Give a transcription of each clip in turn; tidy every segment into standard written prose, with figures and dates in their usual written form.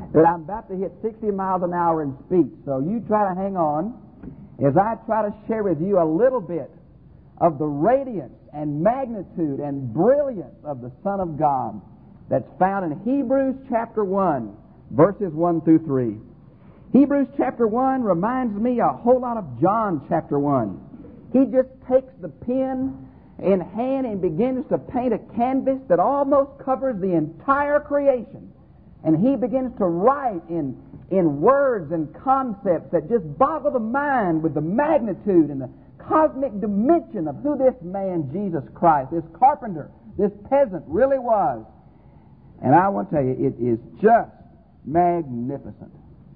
that I'm about to hit 60 miles an hour in speech. So you try to hang on as I try to share with you a little bit of the radiance and magnitude and brilliance of the Son of God that's found in Hebrews chapter 1, verses 1 through 3. Hebrews chapter 1 reminds me a whole lot of John chapter 1. He just takes the pen in hand and begins to paint a canvas that almost covers the entire creation. And he begins to write in words and concepts that just boggle the mind with the magnitude and the cosmic dimension of who this man, Jesus Christ, this carpenter, this peasant really was. And I want to tell you, it is just magnificent.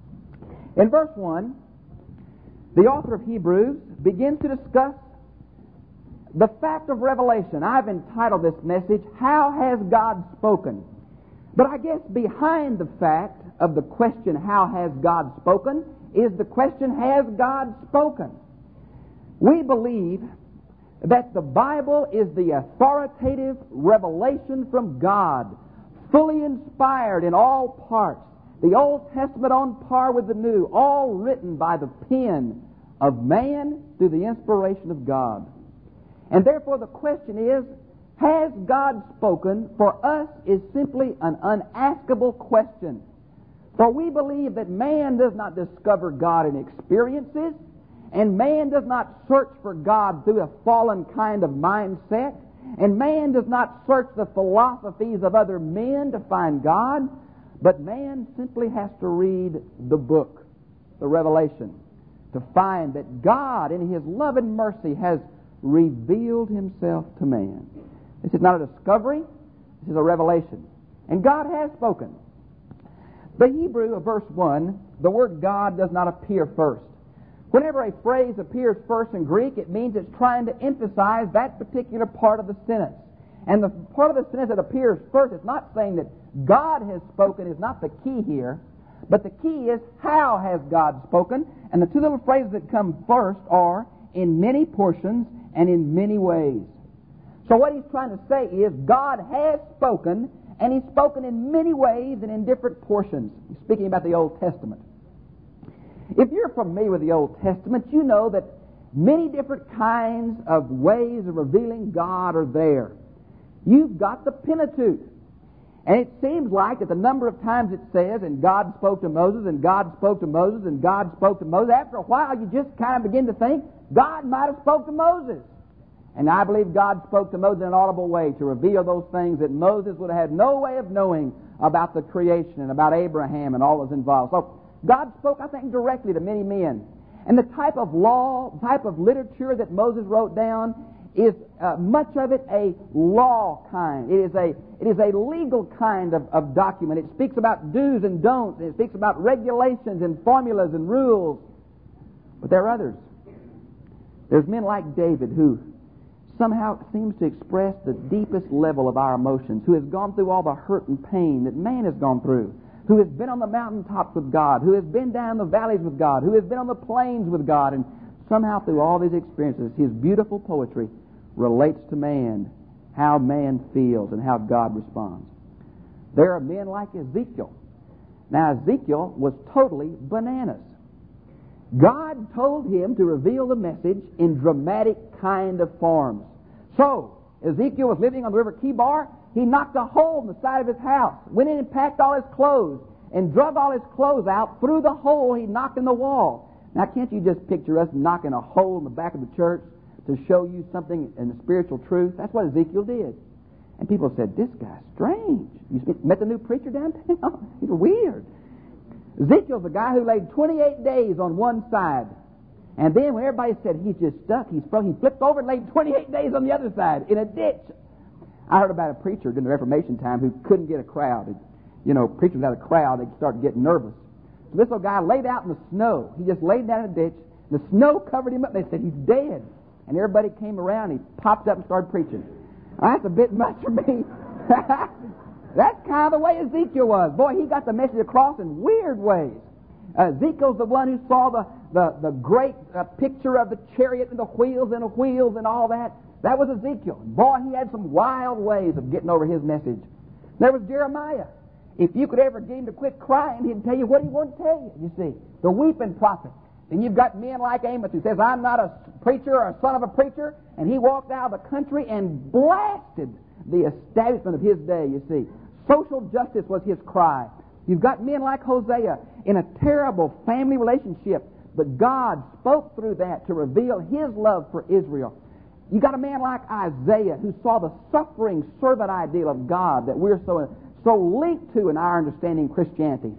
In verse 1, the author of Hebrews begins to discuss the fact of revelation. I've entitled this message, How Has God Spoken? But I guess behind the fact of the question, how has God spoken, is the question, has God spoken? We believe that the Bible is the authoritative revelation from God, fully inspired in all parts. The Old Testament on par with the New, all written by the pen of man through the inspiration of God. And therefore the question is, has God spoken? For us is simply an unaskable question. For we believe that man does not discover God in experiences, and man does not search for God through a fallen kind of mindset, and man does not search the philosophies of other men to find God, but man simply has to read the book, the Revelation, to find that God in His love and mercy has revealed Himself to man. This is not a discovery, this is a revelation. And God has spoken. The Hebrew of verse 1, the word God does not appear first. Whenever a phrase appears first in Greek, it means it's trying to emphasize that particular part of the sentence. And the part of the sentence that appears first is not saying that God has spoken is not the key here, but the key is how has God spoken? And the two little phrases that come first are in many portions and in many ways. So what he's trying to say is God has spoken, and He's spoken in many ways and in different portions. He's speaking about the Old Testament. If you're familiar with the Old Testament, you know that many different kinds of ways of revealing God are there. You've got the Pentateuch. And it seems like that the number of times it says, and God spoke to Moses, and God spoke to Moses, and God spoke to Moses, after a while you just kind of begin to think, God might have spoke to Moses. And I believe God spoke to Moses in an audible way to reveal those things that Moses would have had no way of knowing about the creation and about Abraham and all that was involved. So God spoke, I think, directly to many men. And the type of law, type of literature that Moses wrote down is much of it a law kind. It is a legal kind of document. It speaks about do's and don'ts. And it speaks about regulations and formulas and rules. But there are others. There's men like David who somehow seems to express the deepest level of our emotions, who has gone through all the hurt and pain that man has gone through, who has been on the mountaintops with God, who has been down the valleys with God, who has been on the plains with God, and somehow through all these experiences, his beautiful poetry relates to man, how man feels and how God responds. There are men like Ezekiel. Now, Ezekiel was totally bananas. God told him to reveal the message in dramatic kind of forms. So, Ezekiel was living on the river Kibar. He knocked a hole in the side of his house, went in and packed all his clothes, and drug all his clothes out through the hole he knocked in the wall. Now, can't you just picture us knocking a hole in the back of the church to show you something in the spiritual truth? That's what Ezekiel did. And people said, this guy's strange. You met the new preacher downtown? He's weird. Ezekiel's the guy who laid 28 days on one side. And then when everybody said he's just stuck, he flipped over and laid 28 days on the other side in a ditch. I heard about a preacher during the Reformation time who couldn't get a crowd. Preachers without a crowd, they'd start getting nervous. So this little guy laid out in the snow. He just laid down in a ditch. The snow covered him up. They said, he's dead. And everybody came around and he popped up and started preaching. That's a bit much for me. That's kind of the way Ezekiel was. Boy, he got the message across in weird ways. Ezekiel's the one who saw the great picture of the chariot and the wheels and all that. That was Ezekiel. Boy, he had some wild ways of getting over his message. There was Jeremiah. If you could ever get him to quit crying, he'd tell you what he wanted to tell you, you see. The weeping prophet. And you've got men like Amos who says, I'm not a preacher or a son of a preacher, and he walked out of the country and blasted the establishment of his day, you see. Social justice was his cry. You've got men like Hosea in a terrible family relationship, but God spoke through that to reveal his love for Israel. You got a man like Isaiah who saw the suffering servant ideal of God that we're so linked to in our understanding of Christianity.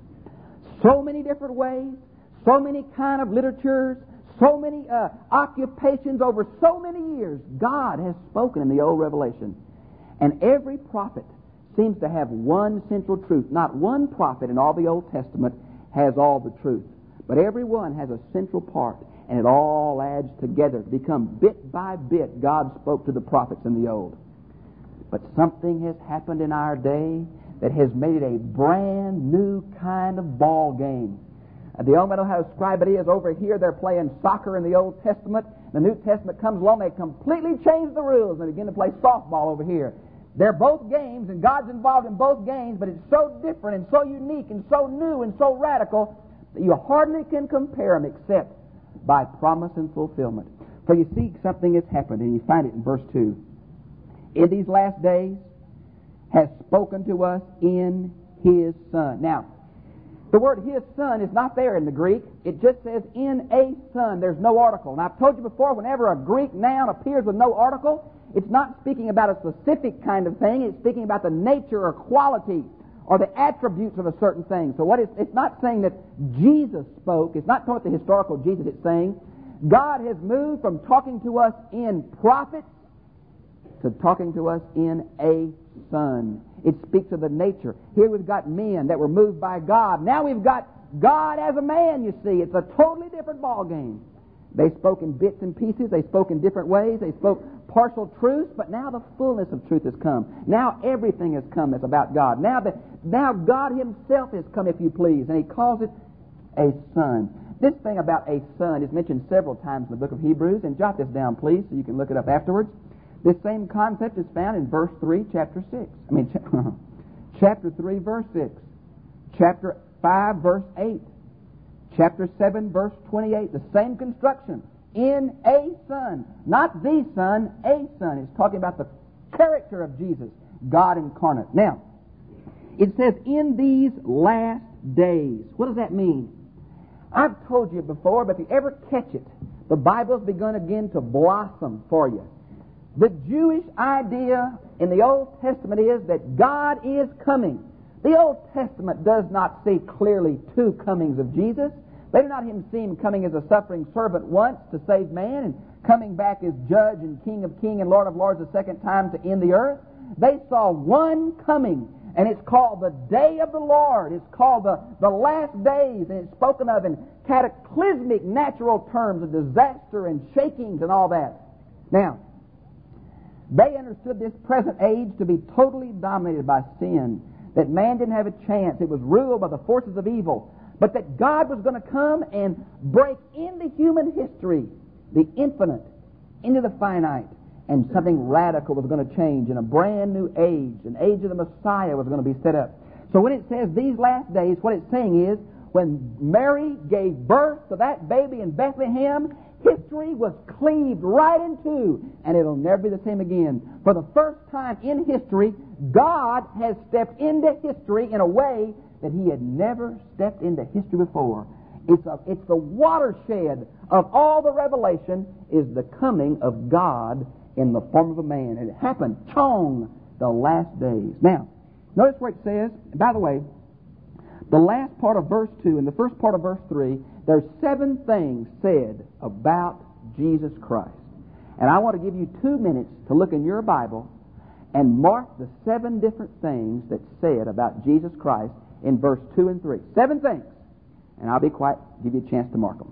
So many different ways, so many kind of literatures, so many occupations over so many years. God has spoken in the Old Revelation. And every prophet seems to have one central truth. Not one prophet in all the Old Testament has all the truth, but every one has a central part, and it all adds together to become bit by bit God spoke to the prophets in the Old. But something has happened in our day that has made it a brand new kind of ball game. The only way I know how to describe it is over here they're playing soccer in the Old Testament. The New Testament comes along, they completely change the rules and begin to play softball over here. They're both games, and God's involved in both games, but it's so different and so unique and so new and so radical that you hardly can compare them except by promise and fulfillment. For you see, something has happened, and you find it in verse 2. In these last days has spoken to us in His Son. Now, the word His Son is not there in the Greek. It just says in a Son. There's no article. And I've told you before, whenever a Greek noun appears with no article, it's not speaking about a specific kind of thing. It's speaking about the nature or quality or the attributes of a certain thing. So it's not saying that Jesus spoke. It's not talking about the historical Jesus. It's saying God has moved from talking to us in prophets to talking to us in a Son. It speaks of the nature. Here we've got men that were moved by God. Now we've got God as a man, you see. It's a totally different ball game. They spoke in bits and pieces. They spoke in different ways. They spoke partial truths, but now the fullness of truth has come. Now everything has come that's about God. Now God Himself has come, if you please, and He calls it a Son. This thing about a son is mentioned several times in the book of Hebrews, and jot this down, please, so you can look it up afterwards. This same concept is found in verse 3, chapter 6. Chapter 3, verse 6. Chapter 5, verse 8. Chapter 7, verse 28. The same construction. In a Son. Not the Son, a Son. It's talking about the character of Jesus, God incarnate. Now, it says, in these last days. What does that mean? I've told you before, but if you ever catch it, the Bible's begun again to blossom for you. The Jewish idea in the Old Testament is that God is coming. The Old Testament does not see clearly two comings of Jesus. They do not see Him coming as a suffering servant once to save man and coming back as judge and King of kings and Lord of lords the second time to end the earth. They saw one coming, and it's called the day of the Lord. It's called the last days, and it's spoken of in cataclysmic natural terms of disaster and shakings and all that. Now, they understood this present age to be totally dominated by sin, that man didn't have a chance. It was ruled by the forces of evil, but that God was going to come and break into human history, the infinite, into the finite, and something radical was going to change in a brand new age. An age of the Messiah was going to be set up. So when it says these last days, what it's saying is when Mary gave birth to that baby in Bethlehem, history was cleaved right in two, and it'll never be the same again. For the first time in history, God has stepped into history in a way that He had never stepped into history before. It's the watershed of all the revelation is the coming of God in the form of a man. And it happened, chong, the last days. Now, notice where it says, by the way, the last part of verse 2 and the first part of verse 3, there's 7 things said about Jesus Christ. And I want to give you 2 minutes to look in your Bible and mark the 7 different things that's said about Jesus Christ in verse 2 and 3. 7 things. And I'll be quiet, give you a chance to mark them.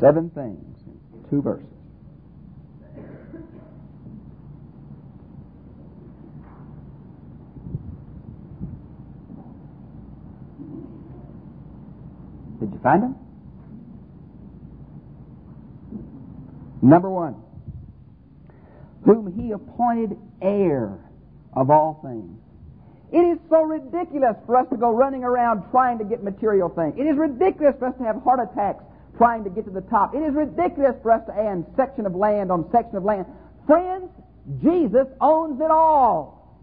7 things in 2 verses. Did you find them? Number 1. Whom He appointed heir of all things. It is so ridiculous for us to go running around trying to get material things. It is ridiculous for us to have heart attacks trying to get to the top. It is ridiculous for us to add section of land on section of land. Friends, Jesus owns it all.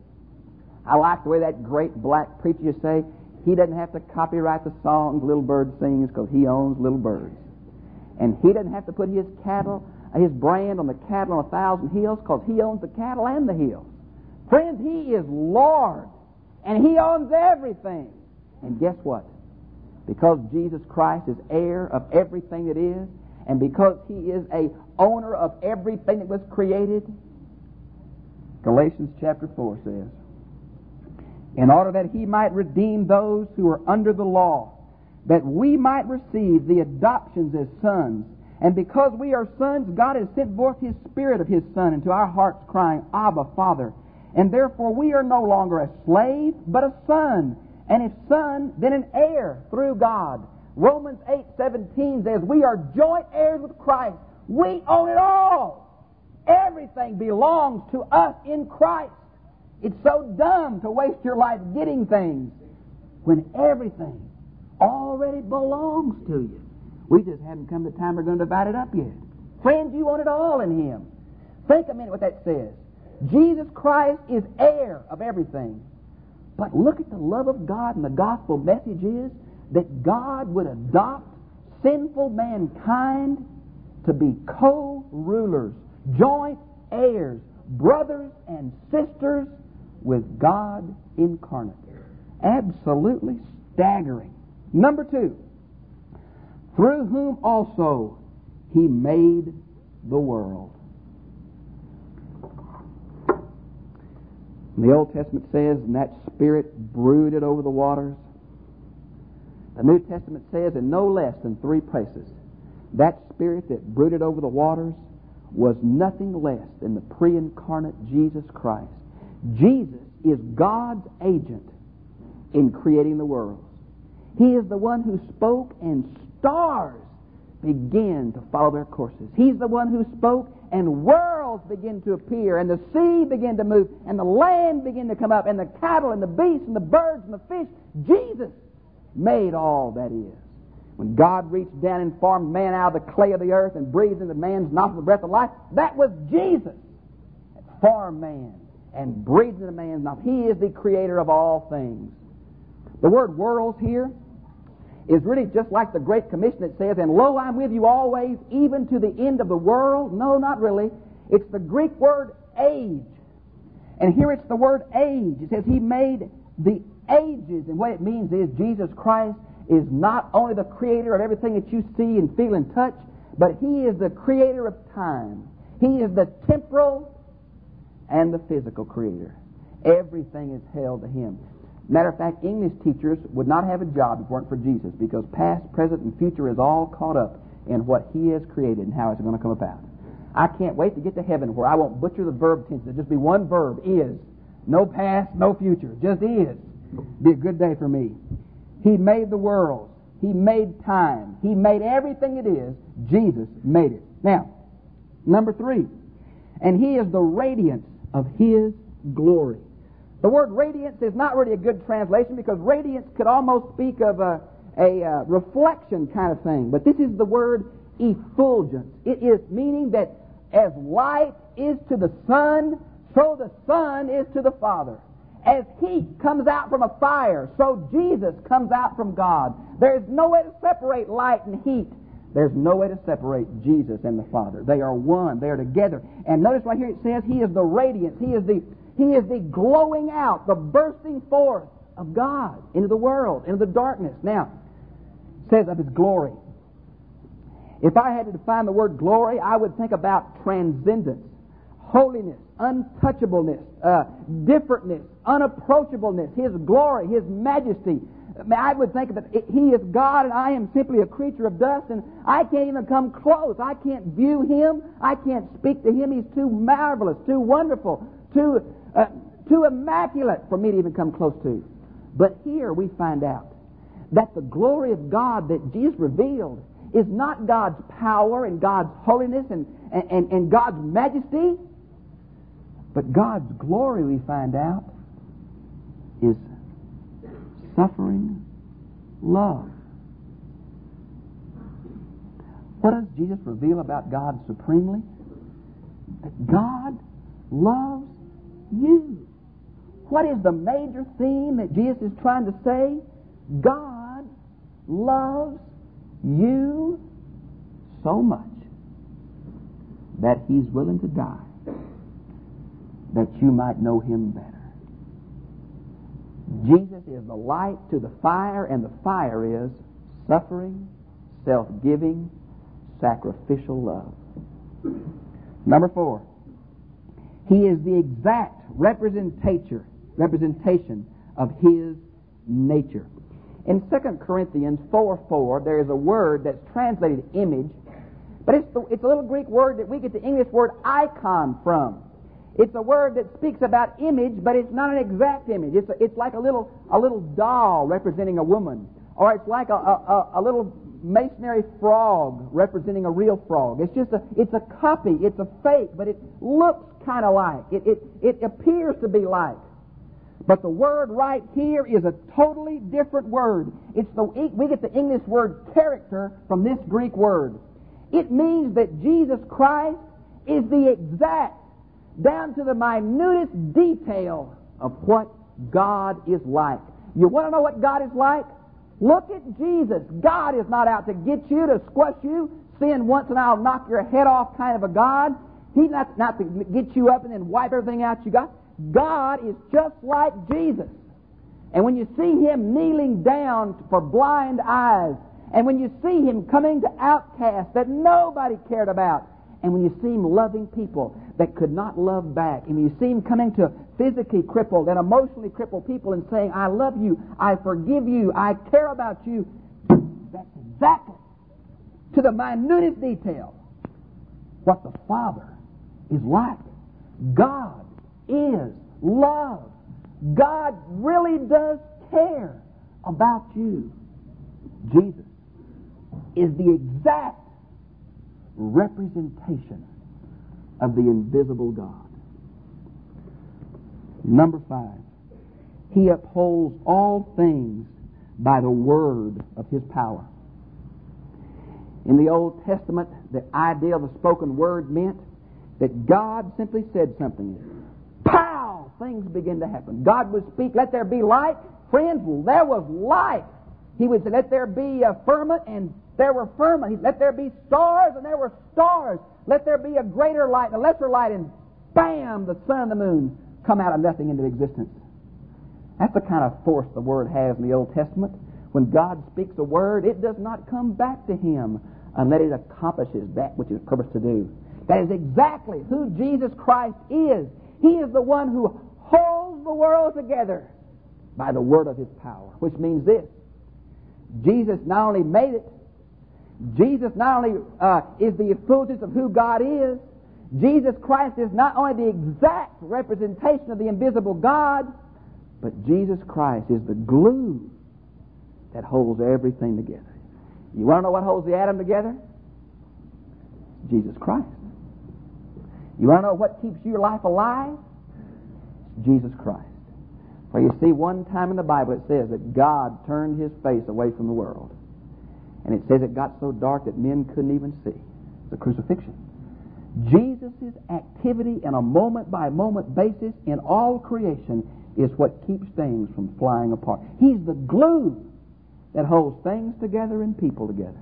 I like the way that great black preacher used to say, he doesn't have to copyright the songs Little Bird sings because he owns little birds. And he doesn't have to put his brand on the cattle on 1,000 hills because he owns the cattle and the hills. Friends, He is Lord, and He owns everything. And guess what? Because Jesus Christ is heir of everything that is, and because He is a owner of everything that was created, Galatians chapter 4 says, in order that He might redeem those who are under the law, that we might receive the adoptions as sons. And because we are sons, God has sent forth His Spirit of His Son into our hearts, crying, Abba, Father. And therefore we are no longer a slave, but a son. And if son, then an heir through God. Romans 8:17 says, we are joint heirs with Christ. We own it all. Everything belongs to us in Christ. It's so dumb to waste your life getting things when everything already belongs to you. We just haven't come to the time we're going to divide it up yet. Friends, you own it all in Him. Think a minute what that says. Jesus Christ is heir of everything. But look at the love of God, and the gospel message is that God would adopt sinful mankind to be co-rulers, joint heirs, brothers and sisters with God incarnate. Absolutely staggering. Number 2, through whom also He made the world. The Old Testament says, and that Spirit brooded over the waters. The New Testament says in no less than 3 places, that Spirit that brooded over the waters was nothing less than the pre-incarnate Jesus Christ. Jesus is God's agent in creating the world. He is the one who spoke, and stars began to follow their courses. He's the one who spoke, and worlds begin to appear, and the sea began to move, and the land began to come up, and the cattle, and the beasts, and the birds, and the fish. Jesus made all that is. When God reached down and formed man out of the clay of the earth and breathed into man's nostrils the breath of life, that was Jesus that formed man and breathed into man's nostrils. He is the creator of all things. The word worlds here is really just like the Great Commission that says, and lo, I'm with you always, even to the end of the world. No, not really. It's the Greek word age. And here it's the word age. It says He made the ages. And what it means is Jesus Christ is not only the creator of everything that you see and feel and touch, but He is the creator of time. He is the temporal and the physical creator. Everything is held to Him. Matter of fact, English teachers would not have a job if it weren't for Jesus, because past, present, and future is all caught up in what He has created and how it's going to come about. I can't wait to get to heaven where I won't butcher the verb tense. It'll just be one verb, is. No past, no future, just is. Be a good day for me. He made the world. He made time. He made everything it is. Jesus made it. Now, number 3, and He is the radiance of His glory. The word radiance is not really a good translation, because radiance could almost speak of a reflection kind of thing. But this is the word effulgence. It is meaning that as light is to the sun, so the Son is to the Father. As heat comes out from a fire, so Jesus comes out from God. There's no way to separate light and heat. There's no way to separate Jesus and the Father. They are one. They are together. And notice right here it says He is the radiance. He is the glowing out, the bursting forth of God into the world, into the darkness. Now, it says of His glory. If I had to define the word glory, I would think about transcendence, holiness, untouchableness, differentness, unapproachableness, His glory, His majesty. I would think that He is God and I am simply a creature of dust, and I can't even come close. I can't view Him. I can't speak to Him. He's too marvelous, too wonderful, too immaculate for me to even come close to. But here we find out that the glory of God that Jesus revealed is not God's power and God's holiness and God's majesty, but God's glory, we find out, is suffering love. What does Jesus reveal about God supremely? That God loves you. What is the major theme that Jesus is trying to say? God loves you so much that He's willing to die that you might know Him better. Jesus is the light to the fire, and the fire is suffering, self-giving, sacrificial love. Number 4, He is the exact representation of His nature. In 2 Corinthians 4:4, there is a word that's translated image, but it's a little Greek word that we get the English word icon from. It's a word that speaks about image, but it's not an exact image. It's like a little doll representing a woman, or it's like a little masonry frog representing a real frog. It's a copy. It's a fake, but it looks kind of like. It appears to be like. But the word right here is a totally different word. We get the English word character from this Greek word. It means that Jesus Christ is the exact, down to the minutest detail of what God is like. You want to know what God is like? Look at Jesus. God is not out to get you, to squash you, sin once and I'll knock your head off kind of a God. He's not to get you up and then wipe everything out you got. God is just like Jesus. And when you see Him kneeling down for blind eyes, and when you see Him coming to outcasts that nobody cared about, and when you see Him loving people that could not love back, and when you see Him coming to physically crippled and emotionally crippled people and saying, I love you, I forgive you, I care about you, that's exactly, to the minutest detail, what the Father is like. God is love. God really does care about you. Jesus is the exact representation of the invisible God. Number 5, He upholds all things by the word of His power. In the Old Testament, the idea of the spoken word meant that God simply said something. Pow! Things begin to happen. God would speak, let there be light. Friends, there was light. He would say, let there be a firmament, and there were firmament. Let there be stars, and there were stars. Let there be a greater light and a lesser light, and bam, the sun and the moon come out of nothing into existence. That's the kind of force the Word has in the Old Testament. When God speaks a word, it does not come back to Him unless it accomplishes that which it is purposed to do. That is exactly who Jesus Christ is. He is the one who holds the world together by the word of His power, which means this. Jesus not only made it, Jesus not only is the effulgence of who God is, Jesus Christ is not only the exact representation of the invisible God, but Jesus Christ is the glue that holds everything together. You want to know what holds the atom together? Jesus Christ. You want to know what keeps your life alive? Jesus Christ. For you see, one time in the Bible it says that God turned His face away from the world. And it says it got so dark that men couldn't even see. The crucifixion. Jesus' activity on a moment-by-moment basis in all creation is what keeps things from flying apart. He's the glue that holds things together and people together.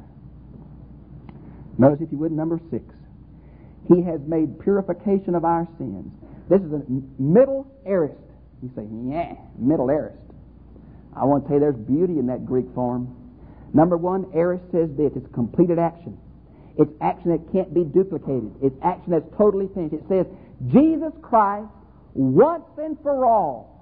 Notice, if you would, number 6. He has made purification of our sins. This is a middle aorist. You say, yeah, middle aorist. I want to tell you there's beauty in that Greek form. Number 1, aorist says this, it's completed action. It's action that can't be duplicated. It's action that's totally finished. It says, Jesus Christ, once and for all,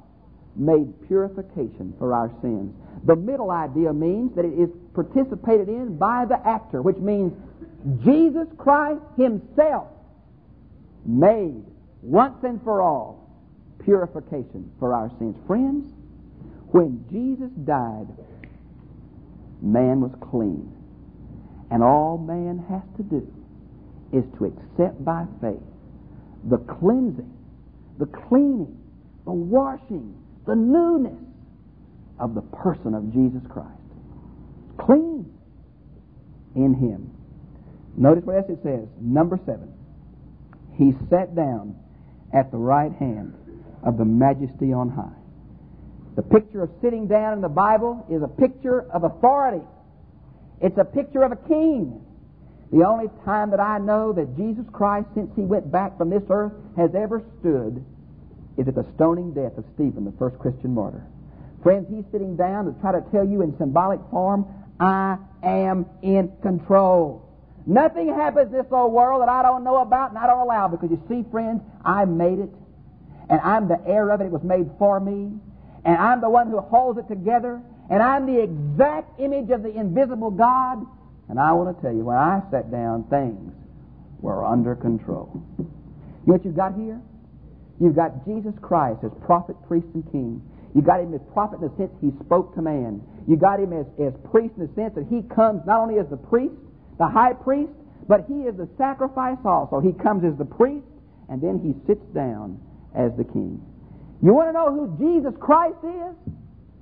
made purification for our sins. The middle idea means that it is participated in by the actor, which means Jesus Christ himself made once and for all purification for our sins. Friends, when Jesus died, man was clean. And all man has to do is to accept by faith the cleansing, the cleaning, the washing, the newness of the person of Jesus Christ. Clean in him. Notice what else it says. Number 7. He sat down at the right hand of the Majesty on high. The picture of sitting down in the Bible is a picture of authority. It's a picture of a king. The only time that I know that Jesus Christ, since he went back from this earth, has ever stood is at the stoning death of Stephen, the first Christian martyr. Friends, he's sitting down to try to tell you in symbolic form, I am in control. Nothing happens in this old world that I don't know about and I don't allow, because you see, friends, I made it, and I'm the heir of it. It was made for me, and I'm the one who holds it together, and I'm the exact image of the invisible God. And I want to tell you, when I sat down, things were under control. You know what you've got here? You've got Jesus Christ as prophet, priest, and king. You got him as prophet in the sense he spoke to man. You got him as priest in the sense that he comes not only as the priest, the high priest, but he is the sacrifice also. He comes as the priest, and then he sits down as the king. You want to know who Jesus Christ is?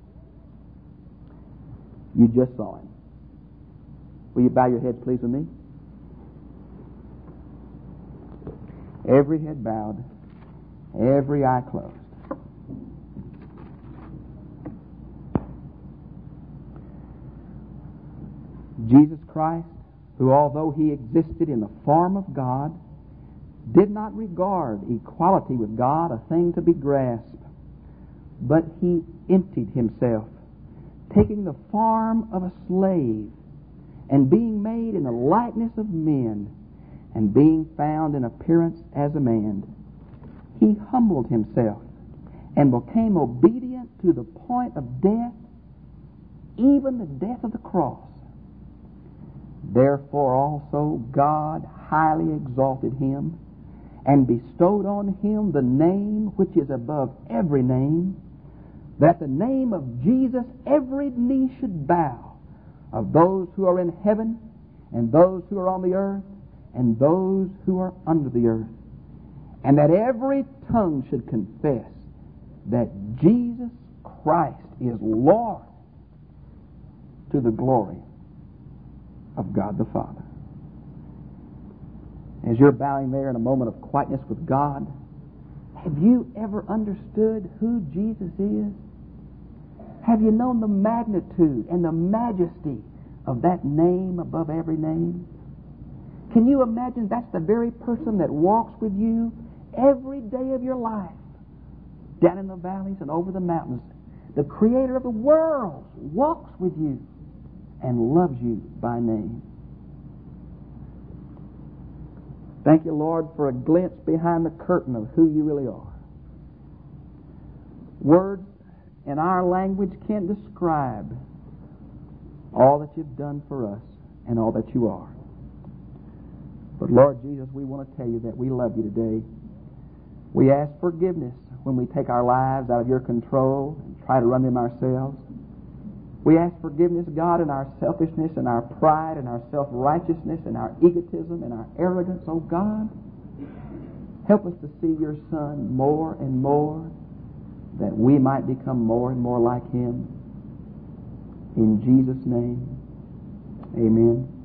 You just saw him. Will you bow your heads, please, with me? Every head bowed, every eye closed. Jesus Christ, who although he existed in the form of God, did not regard equality with God a thing to be grasped, but he emptied himself, taking the form of a slave, and being made in the likeness of men, and being found in appearance as a man, he humbled himself and became obedient to the point of death, even the death of the cross. Therefore also God highly exalted him, and bestowed on him the name which is above every name, that the name of Jesus every knee should bow, of those who are in heaven, and those who are on the earth, and those who are under the earth, and that every tongue should confess that Jesus Christ is Lord, to the glory of God the Father. As you're bowing there in a moment of quietness with God, have you ever understood who Jesus is? Have you known the magnitude and the majesty of that name above every name? Can you imagine that's the very person that walks with you every day of your life, down in the valleys and over the mountains? The creator of the world walks with you and loves you by name. Thank you, Lord, for a glimpse behind the curtain of who you really are. Words in our language can't describe all that you've done for us and all that you are. But Lord Jesus, we want to tell you that we love you today. We ask forgiveness when we take our lives out of your control and try to run them ourselves. We ask forgiveness, God, in our selfishness and our pride and our self-righteousness and our egotism and our arrogance. Oh God, help us to see your Son more and more, that we might become more and more like him. In Jesus' name, amen.